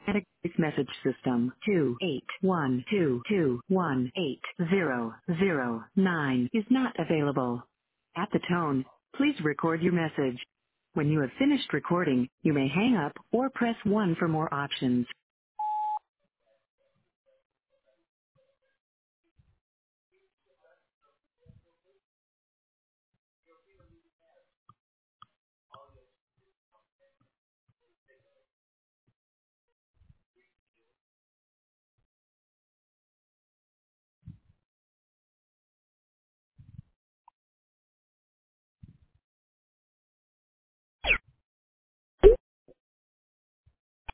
At a voice message system 28122180009 is not available. At the tone, please record your message. When you have finished recording, you may hang up or press 1 for more options.